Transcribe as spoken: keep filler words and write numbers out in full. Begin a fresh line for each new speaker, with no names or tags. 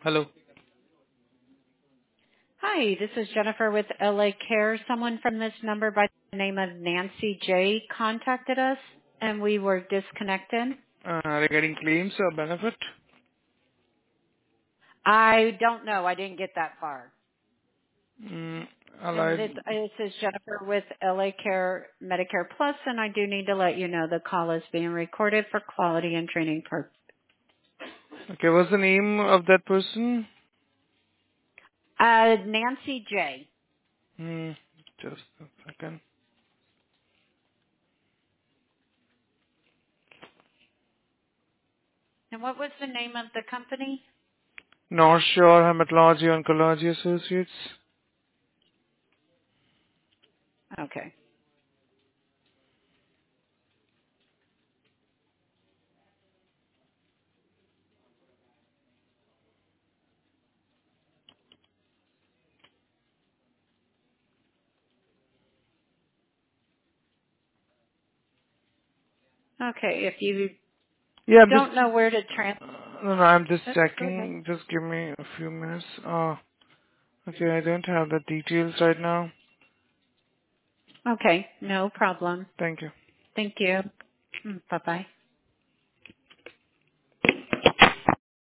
Hello.
Hi, this is Jennifer with L A Care. Someone from this number by the name of Nancy J contacted us and we were disconnected.
Uh, regarding claims or benefit?
I don't know. I didn't get that far.
Mm,
And
allied.
this, this is Jennifer with L A Care Medicare Plus, and I do need to let you know the call is being recorded for quality and training purposes.
Okay, what's the name of that person?
Uh, Nancy J.
Hmm, just a second.
And what was the name of the company?
North Shore Hematology Oncology Associates.
Okay. Okay. If you
Yeah, I'm just.
don't know where to trans,
Uh, no, no, I'm just
oops, go ahead.
checking. Just give me a few minutes. Uh, okay, I don't have the details right now.
Okay. No problem.
Thank you.
Thank you. Bye bye.